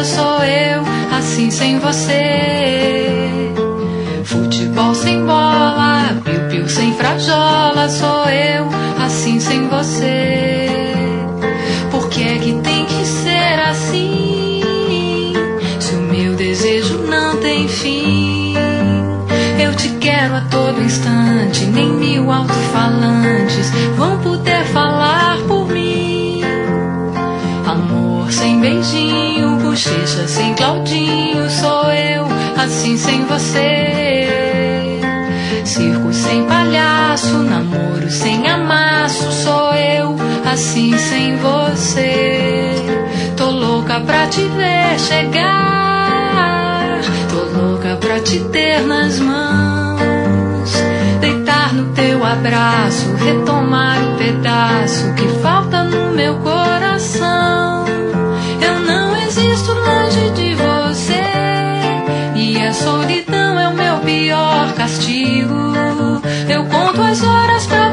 bochecha sou eu, assim sem você. Futebol sem bola, piu-piu sem frajola, sou eu, assim sem você. Por que é que tem que ser assim? Se o meu desejo não tem fim. Eu te quero a todo instante, nem 1000 alto-falantes vão poder falar por mim. Amor sem beijinho, bochecha sem Claudinho, sou eu, assim sem você. Circo sem palhaço, namoro sem amasso, sou eu, assim sem você. Tô louca pra te ver chegar, tô louca pra te ter nas mãos, deitar no teu abraço, retomar o pedaço que falta no meu coração. Eu não existo longe de você, e a solidão é o meu pior castigo. Eu conto as horas pra